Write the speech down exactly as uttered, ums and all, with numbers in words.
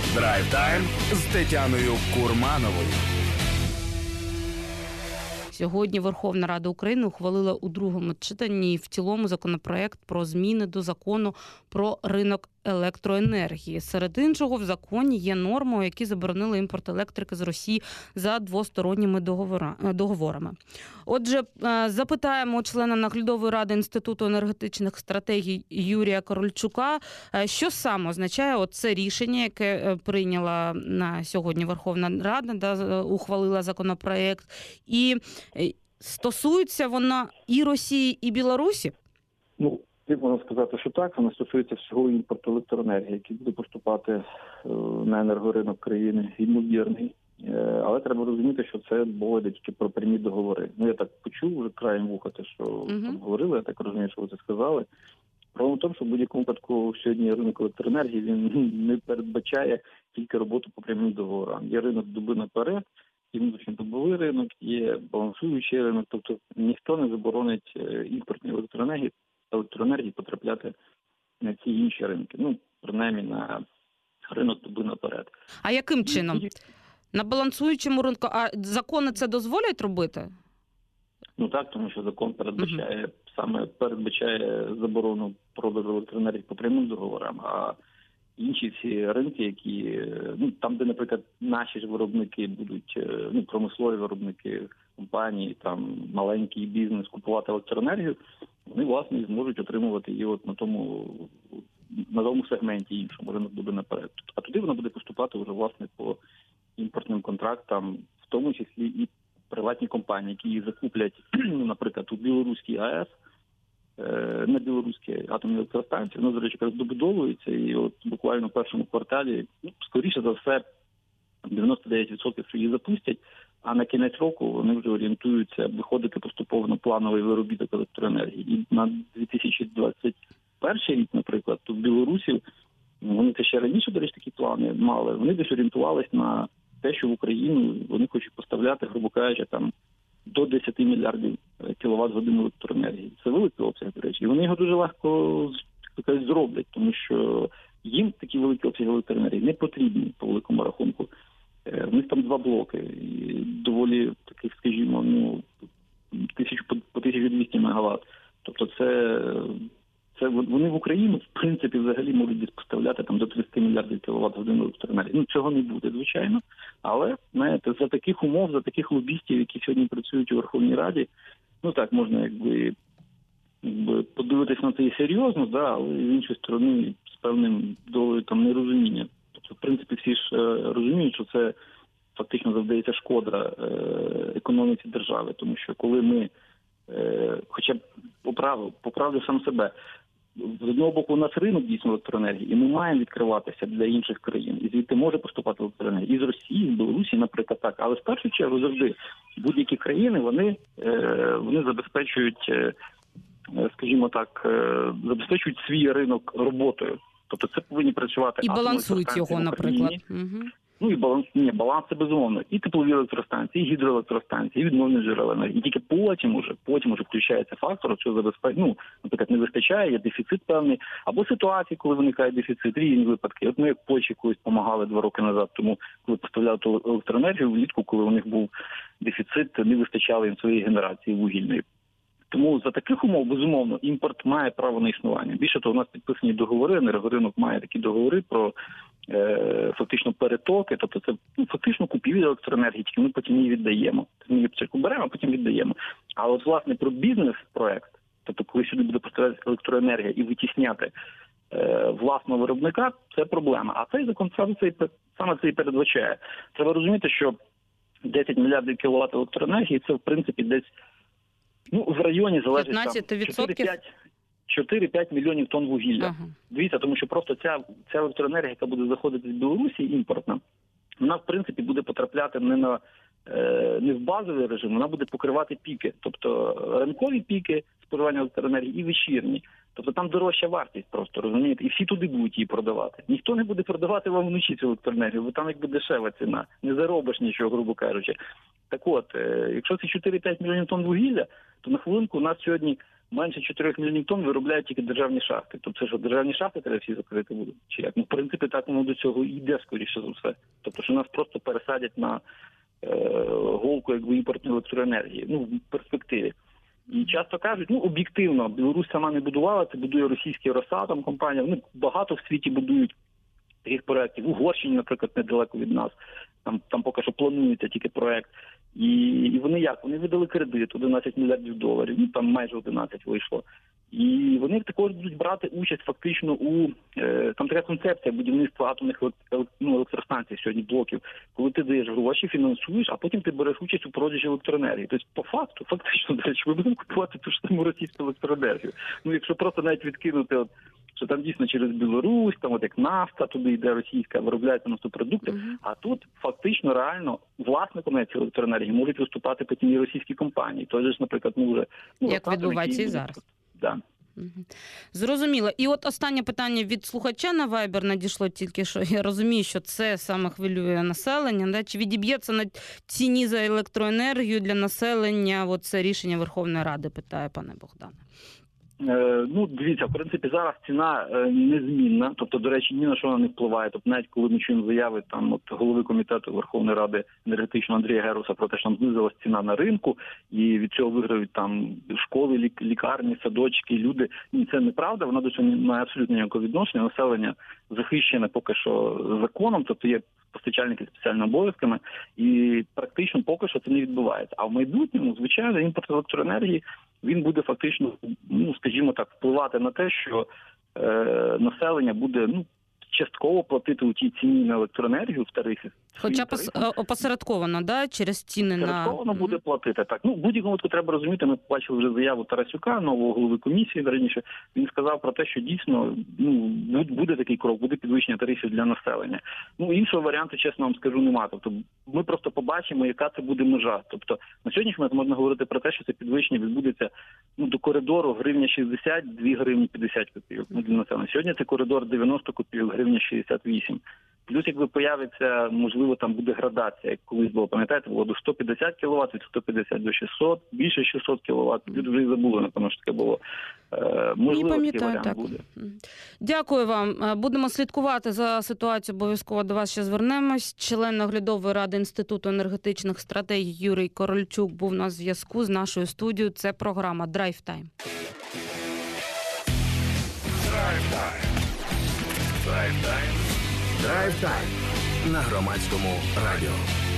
Драйв Тайм з Тетяною Курмановою. Сьогодні Верховна Рада України ухвалила у другому читанні і в цілому законопроект про зміни до Закону про ринок електроенергії. Серед іншого, в законі є норми, які заборонили імпорт електрики з Росії за двосторонніми договорами. Отже, запитаємо у члена наглядової ради Інституту енергетичних стратегій Юрія Корольчука, що саме означає оце рішення, яке прийняла на сьогодні Верховна Рада, да, ухвалила законопроект, і стосується вона і Росії, і Білорусі? Ну, можна сказати, що так. Вона стосується всього імпорту електроенергії, який буде поступати на енергоринок країни, ймовірний. Але треба розуміти, що це мова йде тільки про прямі договори. Ну, я так почув вже краєм вуха те, що uh-huh. там говорили, я так розумію, що ви це сказали. Проблема в тому, що в будь-якому випадку сьогодні ринок електроенергії він не передбачає тільки роботу по прямим договорам. Є ринок доби наперед, є внутрішньодобовий ринок, є балансуючий ринок, тобто ніхто не заборонить імпортні електроенергії, електроенергії потрапляти на ці інші ринки. Ну, принаймні на ринок доби наперед. А яким чином? На балансуючому ринку? А закони це дозволять робити? Ну так, тому що закон передбачає, uh-huh. саме передбачає заборону продажу електроенергії по прямим договорам, а інші всі ринки, які, ну, там, де, наприклад, наші ж виробники будуть, ну, промислові виробники, компанії, там, маленький бізнес купувати електроенергію, вони, власне, зможуть отримувати її от на тому, на тому сегменті іншому, ринок буде наперед. А туди вона буде поступати вже, власне, по імпортним контрактам, в тому числі і приватні компанії, які її закуплять, ну, наприклад, у Білоруській АЕС, на білоруській атомній електростанції, воно, до речі, якраз добудовується, і от буквально в першому кварталі, ну, скоріше за все, дев'яносто дев'ять відсотків, що її запустять, а на кінець року вони вже орієнтуються виходити поступово на плановий виробіток електроенергії. І на дві тисячі двадцять перший рік, наприклад, тут в Білорусі, вони це ще раніше, до речі, такі плани мали, вони десь орієнтувались на те, що в Україну вони хочуть поставляти, грубо кажучи, там, до десять мільярдів кіловат-годин електроенергії. Це великий обсяг, до речі. І вони його дуже легко, так сказати, зроблять, тому що їм такі великі обсяги електроенергії не потрібні, по великому рахунку. В них там два блоки. І доволі таких, скажімо, ну, тисячу, по тисячу двісті мегаватт. Тобто це, це вони в Україну, в принципі, взагалі можуть поставляти там до тридцять мільярдів кіловат-годин електроенергії. Ну, цього не буде, звичайно. Але, знаєте, за таких умов, за таких лобістів, які сьогодні працюють у Верховній Раді, ну так, можна якби, якби подивитися на це і серйозно, да, але з іншої сторони з певним долею там нерозуміння. Тобто, в принципі, всі ж е, розуміють, що це фактично завдається шкода е, економіці держави, тому що коли ми, е, хоча б поправив, поправлю сам себе, з одного боку у нас ринок дійсно електроенергії, і ми маємо відкриватися для інших країн. І звідти може поступати електроенергія. І з Росії, з Білорусі, наприклад, так. Але в першу чергу завжди будь-які країни, вони, е, вони забезпечують, е, скажімо так, е, забезпечують свій ринок роботою. Тобто це повинні працювати... І балансують його, наприклад. Угу. Ну і баланс, ні, баланс це безумовно. І теплові електростанції, і гідроелектростанції, і відновлені джерела енергії. І тільки потім уже, потім уже включається фактор, що забезпечує, ну, наприклад, не вистачає, є дефіцит певний, або ситуації, коли виникає дефіцит, різні випадки. От ми як Польщі колись допомагали два роки назад, тому коли поставляли ту електроенергію влітку, коли у них був дефіцит, не вистачало їм своєї генерації вугільної. Тому за таких умов, безумовно, імпорт має право на існування. Більше того, у нас підписані договори, енергоринок має такі договори про е, фактично перетоки, тобто це, ну, фактично купівля електроенергії, тільки ми потім її віддаємо. Ми її спочатку беремо, а потім віддаємо. А от, власне, про бізнес-проект, тобто коли сюди буде поставлятися електроенергія і витісняти е, власного виробника, це проблема. А цей закон саме це, саме це і передбачає. Треба розуміти, що десять мільярдів кіловат електроенергії – це, в принципі, десь ну, в районі залежить там чотири-п'ять мільйонів тонн вугілля. Ага. Дивіться, тому що просто ця, ця електроенергія, яка буде заходити з Білорусі, імпортна, вона, в принципі, буде потрапляти не на е, не в базовий режим, вона буде покривати піки. Тобто ранкові піки споживання електроенергії і вечірні. Тобто там дорожча вартість просто, розумієте? І всі туди будуть її продавати. Ніхто не буде продавати вам вночі цю електроенергію, бо там якби дешева ціна. Не заробиш нічого, грубо кажучи. Так от, е, якщо це чотири-п'ять мільйонів тонн вугілля, то на хвилинку у нас сьогодні менше чотирьох мільйонів тонн виробляють тільки державні шахти. Тобто, це що, державні шахти треба всі закрити будуть? Чи як? Ну, в принципі, так воно до цього і йде, скоріше за все. Тобто, що нас просто пересадять на е, голку якби імпортної електроенергії, ну, в перспективі. І часто кажуть, ну, об'єктивно, Білорусь сама не будувала, це будує російський Росатом компанія. Вони багато в світі будують таких проєктів. В Угорщині, наприклад, недалеко від нас. Там, там поки що планується тільки проєкт. І, і вони як? Вони видали кредит одинадцять мільярдів доларів, ну там майже одинадцять вийшло. І вони також будуть брати участь фактично у, е, там така концепція будівництва атомних елек, ну, електростанцій сьогодні, блоків, коли ти даєш гроші, фінансуєш, а потім ти береш участь у продажі електроенергії. Тобто, по факту, фактично, до речі, ми будемо купувати ту ж саму російську електроенергію. Ну, якщо просто навіть відкинути, от, що там дійсно через Білорусь, там от як нафта, туди йде російська, виробляється нафтопродукти, mm-hmm. а тут фактично реально власником цієї електроенергії можуть виступати потім і російські компанії. Той же, наприклад, ну вже... Ну, як відбувається і зараз. Да. Зрозуміло. І от останнє питання від слухача на Viber надійшло тільки що. Я розумію, що це саме хвилює населення. Да? Чи відіб'ється на ціні за електроенергію для населення от це рішення Верховної Ради, питає пане Богдане. Е, ну, дивіться, в принципі, зараз ціна е, незмінна, тобто, до речі, ні на що вона не впливає. Тобто, навіть коли ми чуємо заяви там от голови комітету Верховної Ради енергетичного Андрія Геруса про те, що там знизилась ціна на ринку, і від цього виграють там школи, лік, лікарні, садочки, люди. Ні, це неправда, вона до цього не має абсолютно ніякого відношення. Населення захищене поки що законом, тобто є постачальники з спеціальними обов'язками, і практично поки що це не відбувається. А в майбутньому, звичайно, імпорт електроенергії, він буде фактично, ну, скажімо так, впливати на те, що е, населення буде, ну, частково платити у тій ціні на електроенергію в тарифі. Хоча опосередковано, да, через ціни на... Опосередковано буде платити, так. Ну, в будь-якому випадку треба розуміти, ми побачили вже заяву Тарасюка, нового голови комісії, раніше, він сказав про те, що дійсно, ну, буде такий крок, буде підвищення тарифів для населення. Ну, іншого варіанту, чесно вам скажу, немає. Тобто, ми просто побачимо, яка це буде межа. Тобто, на сьогоднішній момент можна говорити про те, що це підвищення відбудеться, ну, до коридору гривня шістдесят, дві гривні п'ятдесят копійок, ну, для населення. Сьогодні це коридор дев'яносто копійок, гривня шістдесят вісім. Плюс, якби появиться, можливо, там буде градація, як колись було, пам'ятаєте, було до сто п'ятдесят кіловат, від сто п'ятдесят до шістсот, більше шістсот кіловат. Люди вже і забули, напевно, що таке було. Е, можливо, такий варіант так. буде. Дякую вам. Будемо слідкувати за ситуацією, обов'язково до вас ще звернемось. Член наглядової ради Інституту енергетичних стратегій Юрій Корольчук був на зв'язку з нашою студією. Це програма Drive Time. Drive Time. Drive Time. Drive Time. На Громадському радіо.